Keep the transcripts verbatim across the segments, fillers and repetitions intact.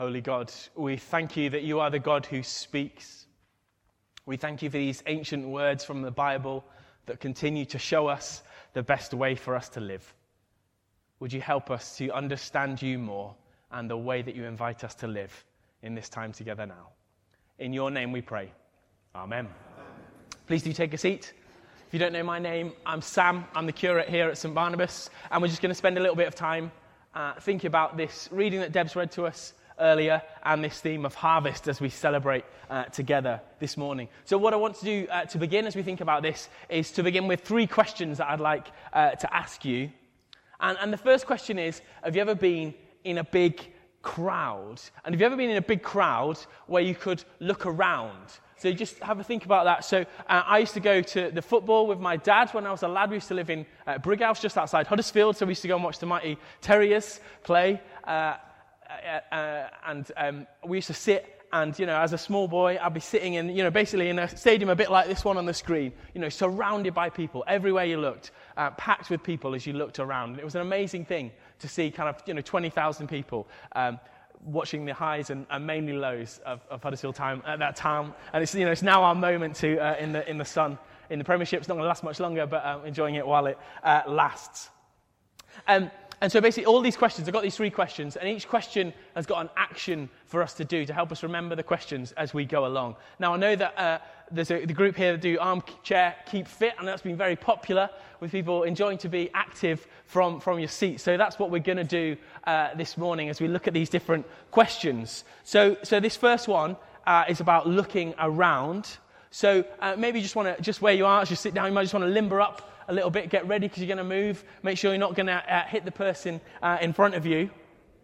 Holy God, we thank you that you are the God who speaks. We thank you for these ancient words from the Bible that continue to show us the best way for us to live. Would you help us to understand you more and the way that you invite us to live in this time together now? In your name we pray. Amen. Please do take a seat. If you don't know my name, I'm Sam. I'm the curate here at St Barnabas, and we're just going to spend a little bit of time uh, thinking about this reading that Deb's read to us earlier and this theme of harvest as we celebrate uh, together this morning. So what I want to do uh, to begin as we think about this is to begin with three questions that I'd like uh, to ask you. And, and the first question is, have you ever been in a big crowd? And have you ever been in a big crowd where you could look around? So just have a think about that. So uh, I used to go to the football with my dad when I was a lad. We used to live in uh, Brighouse, just outside Huddersfield. So we used to go and watch the mighty Terriers play. Uh, uh, uh, and um, we used to sit, and, you know, as a small boy, I'd be sitting in, you know, basically in a stadium a bit like this one on the screen, you know, surrounded by people everywhere you looked, uh, packed with people as you looked around. And it was an amazing thing to see kind of, you know, twenty thousand people um, watching the highs and, and mainly lows of, of Huddersfield Town at that time. And it's, you know, it's now our moment to uh, in the in the sun in the Premiership. It's not going to last much longer, but uh, enjoying it while it uh, lasts. Um, and so basically all these questions, I've got these three questions, and each question has got an action for us to do to help us remember the questions as we go along. Now I know that uh, there's a the group here that do Armchair Keep Fit, and that's been very popular with people enjoying to be active from, from your seat. So that's what we're going to do uh, this morning as we look at these different questions. So so this first one uh, is about looking around. So uh, maybe you just want to, just where you are, as you sit down, you might just want to limber up a little bit, get ready because you're going to move. Make sure you're not going to uh, hit the person uh, in front of you.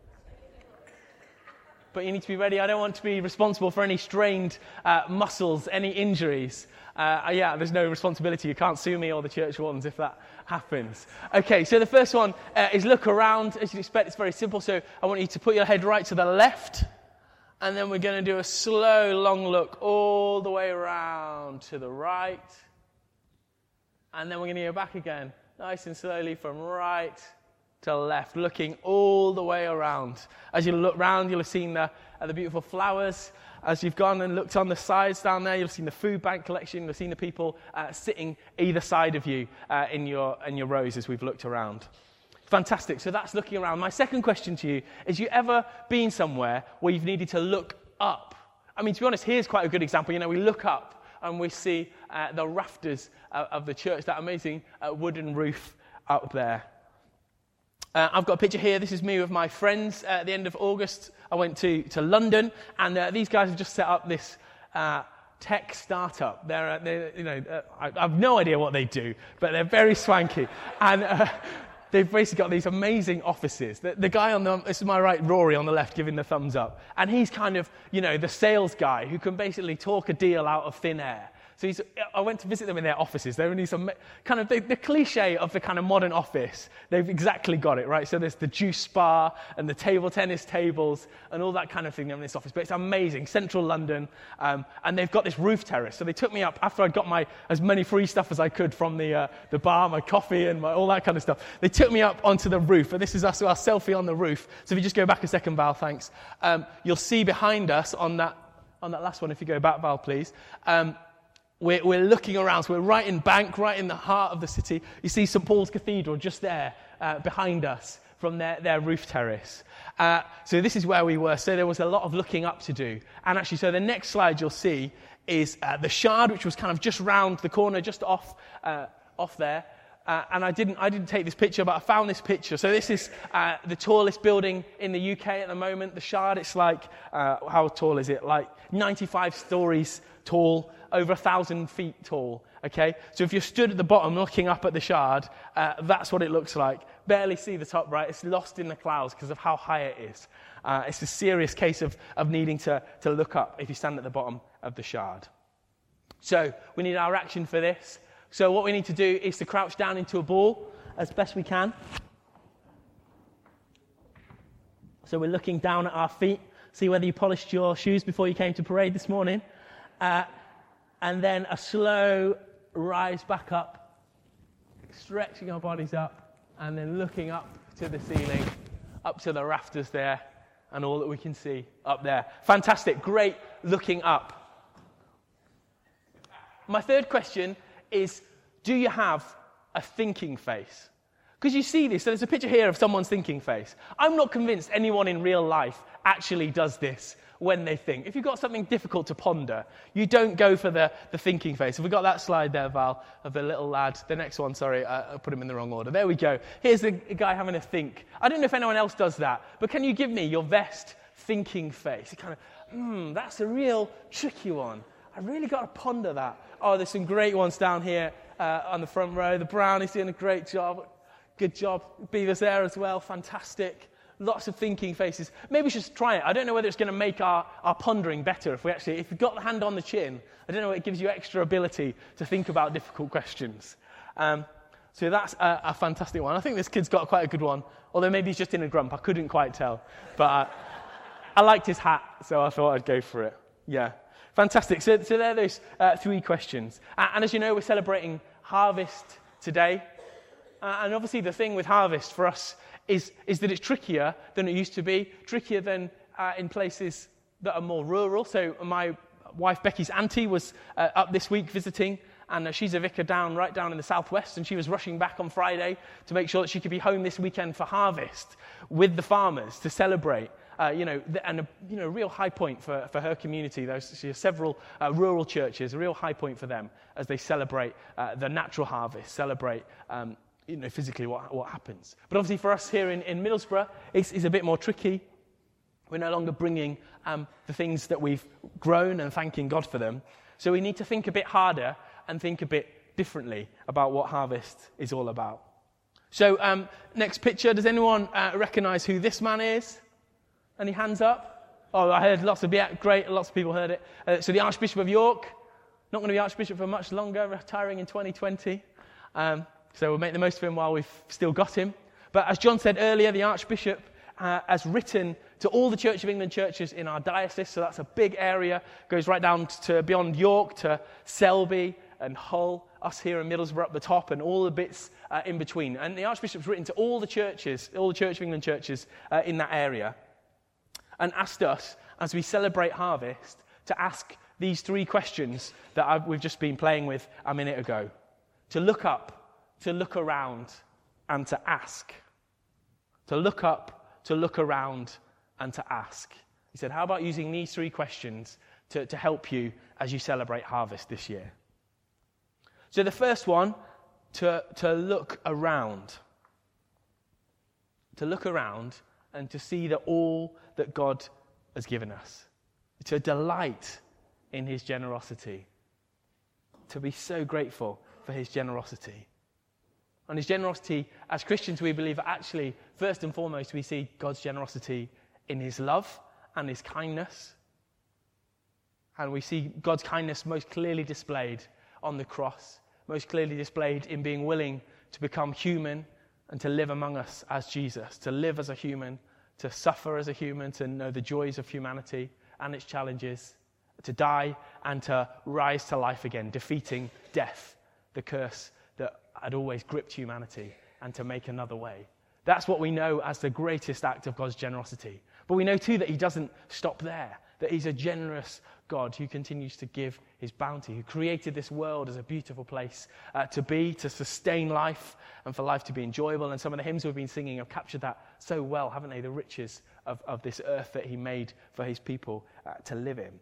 But you need to be ready. I don't want to be responsible for any strained uh, muscles, any injuries. Uh, yeah, there's no responsibility. You can't sue me or the church wardens if that happens. Okay, so the first one uh, is look around. As you'd expect, it's very simple. So I want you to put your head right to the left. And then we're going to do a slow, long look all the way around to the right. And then we're going to go back again, nice and slowly from right to left, looking all the way around. As you look round, you'll have seen the, uh, the beautiful flowers. As you've gone and looked on the sides down there, you'll have seen the food bank collection. You'll have seen the people uh, sitting either side of you uh, in your in your rows as we've looked around. Fantastic. So that's looking around. My second question to you is, you ever been somewhere where you've needed to look up? I mean, to be honest, here's quite a good example. You know, we look up and we see uh, the rafters uh, of the church, that amazing uh, wooden roof up there. Uh, I've got a picture here. This is me with my friends uh, at the end of August. I went to, to London, and uh, these guys have just set up this uh, tech startup. They're, uh, they're you know, uh, I, I have no idea what they do, but they're very swanky. And uh, they've basically got these amazing offices. The, the guy on the, this is my right, Rory on the left, giving the thumbs up. And he's kind of, you know, the sales guy who can basically talk a deal out of thin air. So he's, I went to visit them in their offices. They're in these kind of the, the cliche of the kind of modern office. They've exactly got it, right? So there's the juice bar and the table tennis tables and all that kind of thing in this office. But it's amazing, central London, um, and they've got this roof terrace. So they took me up after I got my as many free stuff as I could from the uh, the bar, my coffee and my, all that kind of stuff. They took me up onto the roof, and this is us, our selfie on the roof. So if you just go back a second, Val, thanks. Um, you'll see behind us on that on that last one. If you go back, Val, please. Um, We're, we're looking around, so we're right in Bank, right in the heart of the city. You see St Paul's Cathedral just there uh, behind us from their, their roof terrace. Uh, so this is where we were. So there was a lot of looking up to do. And actually, so the next slide you'll see is uh, the Shard, which was kind of just round the corner, just off uh, off there. Uh, and I didn't I didn't take this picture, but I found this picture. So this is uh, the tallest building in the U K at the moment, the Shard. It's like, uh, how tall is it? Like ninety-five stories tall, over a thousand feet tall, okay? So if you're stood at the bottom looking up at the Shard, uh, that's what it looks like. Barely see the top, right? It's lost in the clouds because of how high it is. Uh, it's a serious case of, of needing to, to look up if you stand at the bottom of the Shard. So we need our action for this. So what we need to do is to crouch down into a ball as best we can. So we're looking down at our feet. See whether you polished your shoes before you came to parade this morning. Uh, and then a slow rise back up, stretching our bodies up, and then looking up to the ceiling, up to the rafters there, and all that we can see up there. Fantastic, great looking up. My third question is, do you have a thinking face? Because you see this, so there's a picture here of someone's thinking face. I'm not convinced anyone in real life actually does this when they think. If you've got something difficult to ponder, you don't go for the, the thinking face. Have we got that slide there, Val, of the little lad? The next one, sorry, I, I put him in the wrong order. There we go. Here's the guy having a think. I don't know if anyone else does that, but can you give me your best thinking face? You kind of, hmm, that's a real tricky one. I really got to ponder that. Oh, there's some great ones down here uh, on the front row. The Brownie's doing a great job. Good job. Beaver's there as well. Fantastic. Lots of thinking faces. Maybe we should try it. I don't know whether it's going to make our, our pondering better if we actually, if you've got the hand on the chin, I don't know, it gives you extra ability to think about difficult questions. Um, so that's a, a fantastic one. I think this kid's got quite a good one, although maybe he's just in a grump. I couldn't quite tell. But uh, I liked his hat, so I thought I'd go for it. Yeah. Fantastic. So, so there are those uh, three questions. Uh, and as you know, we're celebrating Harvest today. Uh, and obviously the thing with Harvest for us is, is that it's trickier than it used to be, trickier than uh, in places that are more rural. So my wife Becky's auntie was uh, up this week visiting, and uh, she's a vicar down right down in the southwest, and she was rushing back on Friday to make sure that she could be home this weekend for Harvest with the farmers to celebrate. Uh, you know, th- and a you know, real high point for, for her community. There's she has several uh, rural churches, a real high point for them as they celebrate uh, the natural harvest, celebrate um, you know, physically what, what happens. But obviously for us here in, in Middlesbrough, it's, it's a bit more tricky. We're no longer bringing um, the things that we've grown and thanking God for them. So we need to think a bit harder and think a bit differently about what Harvest is all about. So um, next picture, does anyone uh, recognise who this man is? Any hands up? Oh, I heard lots of, yeah, great, lots of people heard it. Uh, so the Archbishop of York, not going to be Archbishop for much longer, retiring in twenty twenty. Um, so we'll make the most of him while we've still got him. But as John said earlier, the Archbishop uh, has written to all the Church of England churches in our diocese, so that's a big area, goes right down to beyond York to Selby and Hull, us here in Middlesbrough up the top, and all the bits uh, in between. And the Archbishop's written to all the churches, all the Church of England churches uh, in that area, and asked us, as we celebrate Harvest, to ask these three questions that I've, we've just been playing with a minute ago. To look up, to look around, and to ask. To look up, to look around, and to ask. He said, how about using these three questions to, to help you as you celebrate Harvest this year? So the first one, to, to look around. To look around and to see that all that God has given us. To delight in his generosity. To be so grateful for his generosity. And his generosity, as Christians, we believe actually, first and foremost, we see God's generosity in his love and his kindness. And we see God's kindness most clearly displayed on the cross, most clearly displayed in being willing to become human and to live among us as Jesus, to live as a human, to suffer as a human, to know the joys of humanity and its challenges, to die and to rise to life again, defeating death, the curse that had always gripped humanity, and to make another way. That's what we know as the greatest act of God's generosity. But we know too that he doesn't stop there, that he's a generous God who continues to give his bounty, who created this world as a beautiful place uh, to be, to sustain life, and for life to be enjoyable. And some of the hymns we've been singing have captured that so well, haven't they? The riches of, of this earth that he made for his people uh, to live in.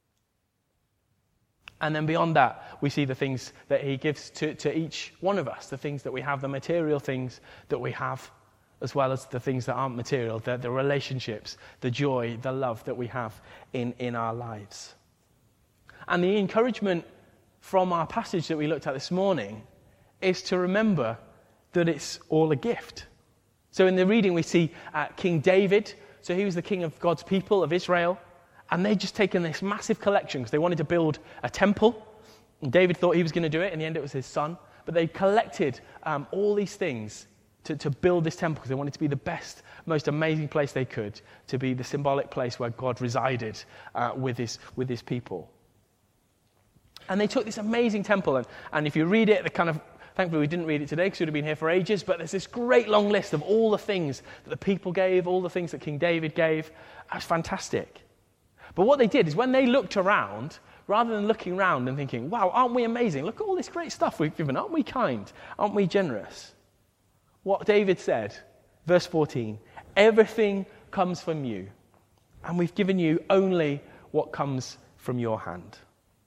And then beyond that, we see the things that he gives to, to each one of us, the things that we have, the material things that we have, as well as the things that aren't material, the, the relationships, the joy, the love that we have in, in our lives. And the encouragement from our passage that we looked at this morning is to remember that it's all a gift. So in the reading we see uh, King David, so he was the king of God's people, of Israel, and they'd just taken this massive collection because they wanted to build a temple. And David thought he was going to do it. In the end, it was his son. But they collected um, all these things to, to build this temple because they wanted to be the best, most amazing place they could, to be the symbolic place where God resided uh, with his with his people. And they took this amazing temple, and, and if you read it, the kind of Thankfully, we didn't read it today because we'd have been here for ages, but there's this great long list of all the things that the people gave, all the things that King David gave. That's fantastic. But what they did is when they looked around, rather than looking around and thinking, wow, aren't we amazing? Look at all this great stuff we've given. Aren't we kind? Aren't we generous? What David said, verse fourteen, everything comes from you, and we've given you only what comes from your hand.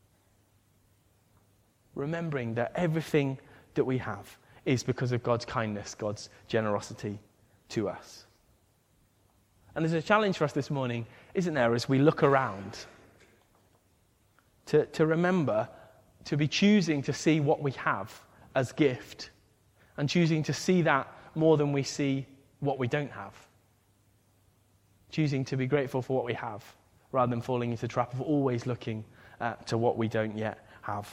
Remembering that everything that we have is because of God's kindness, God's generosity to us. And there's a challenge for us this morning, isn't there, as we look around, to, to remember to be choosing to see what we have as gift and choosing to see that more than we see what we don't have. Choosing to be grateful for what we have rather than falling into the trap of always looking uh, to what we don't yet have.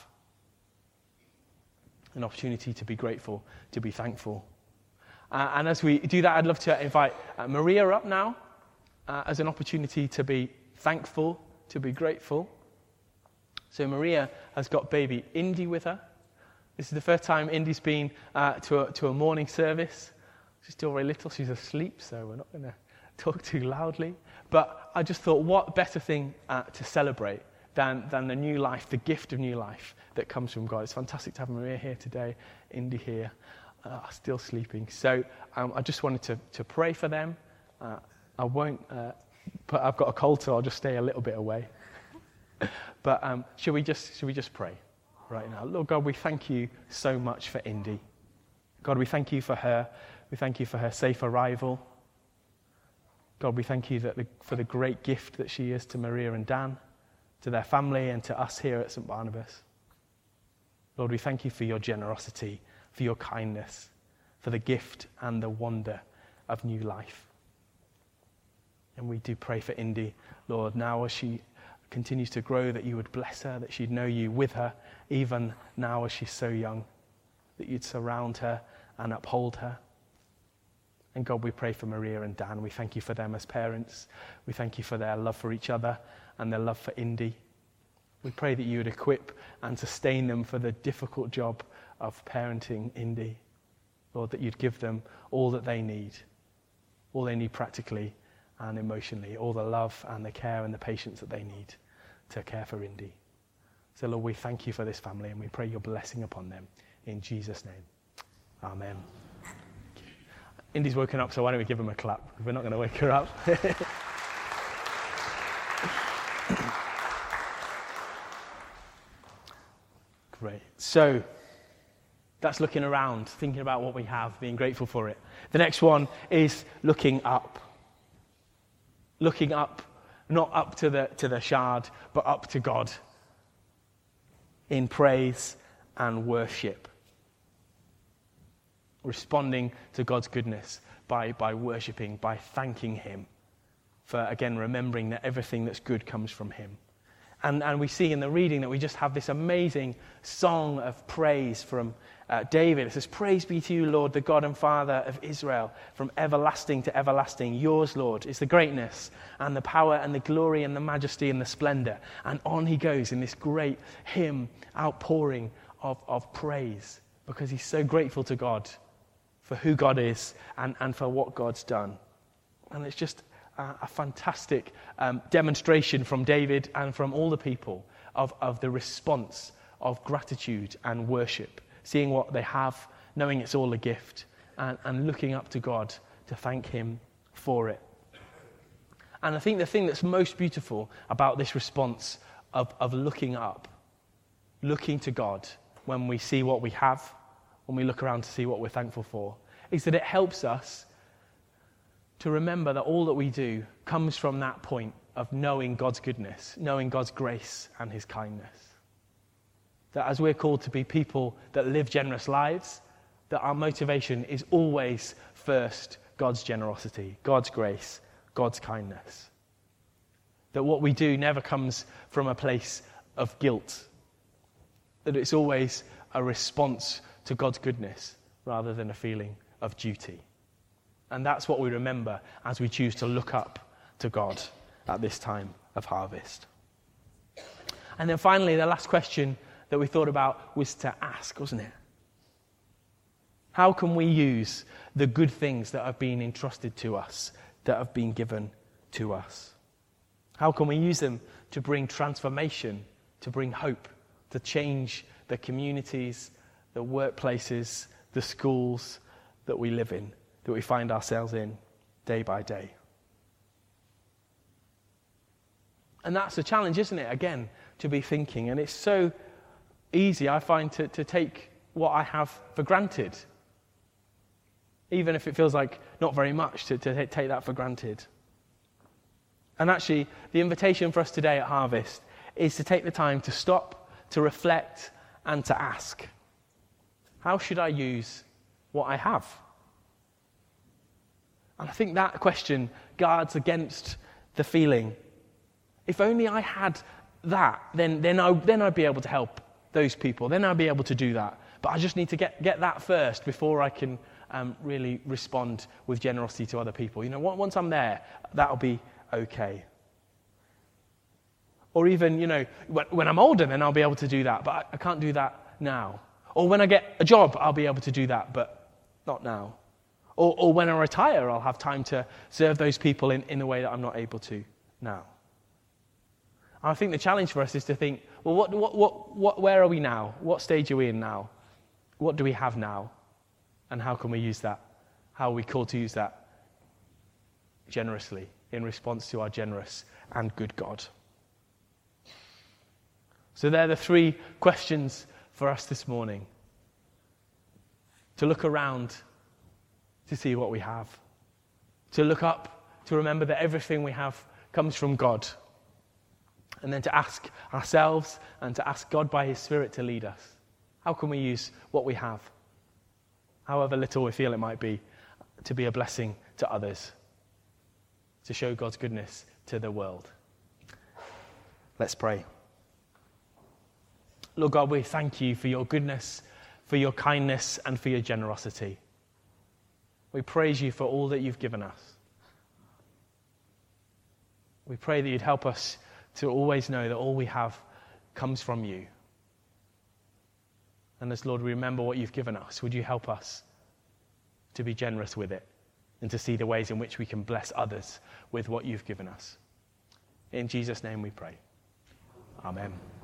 An opportunity to be grateful, to be thankful. Uh, and as we do that, I'd love to invite uh, Maria up now uh, as an opportunity to be thankful, to be grateful. So Maria has got baby Indy with her. This is the first time Indy's been uh, to, a, to a morning service. She's still very little. She's asleep, so we're not going to talk too loudly. But I just thought, what better thing uh, to celebrate than, than the new life, the gift of new life that comes from God. It's fantastic to have Maria here today, Indy here, uh, still sleeping. So um, I just wanted to, to pray for them. Uh, I won't, uh, but I've got a cold, so I'll just stay a little bit away. But um, should we just should we just pray right now? Lord God, we thank you so much for Indy. God, we thank you for her. We thank you for her safe arrival. God, we thank you that the, for the great gift that she is to Maria and Dan, to their family and to us here at Saint Barnabas. Lord, we thank you for your generosity, for your kindness, for the gift and the wonder of new life. And we do pray for Indy, Lord, now as she continues to grow, that you would bless her, that she'd know you with her, even now as she's so young, that you'd surround her and uphold her. And God, we pray for Maria and Dan. We thank you for them as parents. We thank you for their love for each other and their love for Indy. We pray that you would equip and sustain them for the difficult job of parenting Indy. Lord, that you'd give them all that they need, all they need practically and emotionally, all the love and the care and the patience that they need to care for Indy. So, Lord, we thank you for this family and we pray your blessing upon them. In Jesus' name, amen. Indy's woken up, so why don't we give him a clap? We're not going to wake her up. Great. So, that's looking around, thinking about what we have, being grateful for it. The next one is looking up. Looking up, not up to the to the shard, but up to God in praise and worship. Responding to God's goodness by, by worshipping, by thanking him for, again, remembering that everything that's good comes from him. And, and we see in the reading that we just have this amazing song of praise from uh, David. It says, "Praise be to you, Lord, the God and Father of Israel, from everlasting to everlasting. Yours, Lord, is the greatness and the power and the glory and the majesty and the splendor." And on he goes in this great hymn outpouring of, of praise because he's so grateful to God for who God is and, and for what God's done. And it's just a, a fantastic um, demonstration from David and from all the people of, of the response of gratitude and worship, seeing what they have, knowing it's all a gift, and, and looking up to God to thank him for it. And I think the thing that's most beautiful about this response of, of looking up, looking to God when we see what we have, when we look around to see what we're thankful for, is that it helps us to remember that all that we do comes from that point of knowing God's goodness, knowing God's grace and his kindness. That as we're called to be people that live generous lives, that our motivation is always first God's generosity, God's grace, God's kindness. That what we do never comes from a place of guilt. That it's always a response to God's goodness rather than a feeling of duty. And that's what we remember as we choose to look up to God at this time of harvest. And then finally, the last question that we thought about was to ask, wasn't it? How can we use the good things that have been entrusted to us, that have been given to us? How can we use them to bring transformation, to bring hope, to change the communities, the workplaces, the schools that we live in, that we find ourselves in day by day? And that's a challenge, isn't it? Again, to be thinking. And it's so easy, I find, to, to take what I have for granted. Even if it feels like not very much, to, to take that for granted. And actually, the invitation for us today at Harvest is to take the time to stop, to reflect, and to ask, how should I use what I have? And I think that question guards against the feeling, if only I had that, then, then, I, then I'd be able to help those people. Then I'd be able to do that. But I just need to get, get that first before I can um, really respond with generosity to other people. You know, once I'm there, that'll be okay. Or even, you know, when, when I'm older, then I'll be able to do that. But I, I can't do that now. Or when I get a job, I'll be able to do that, but not now. Or, or when I retire, I'll have time to serve those people in, in a way that I'm not able to now. I think the challenge for us is to think, well, what, what, what, what, where are we now? What stage are we in now? What do we have now? And how can we use that? How are we called to use that generously in response to our generous and good God? So they're the three questions for us this morning. To look around to see what we have. To look up, to remember that everything we have comes from God. And then to ask ourselves and to ask God by his Spirit to lead us. How can we use what we have, however little we feel it might be, to be a blessing to others, to show God's goodness to the world? Let's pray. Lord God, we thank you for your goodness, for your kindness, and for your generosity. We praise you for all that you've given us. We pray that you'd help us to always know that all we have comes from you. And as, Lord, we remember what you've given us, would you help us to be generous with it and to see the ways in which we can bless others with what you've given us. In Jesus' name we pray. Amen.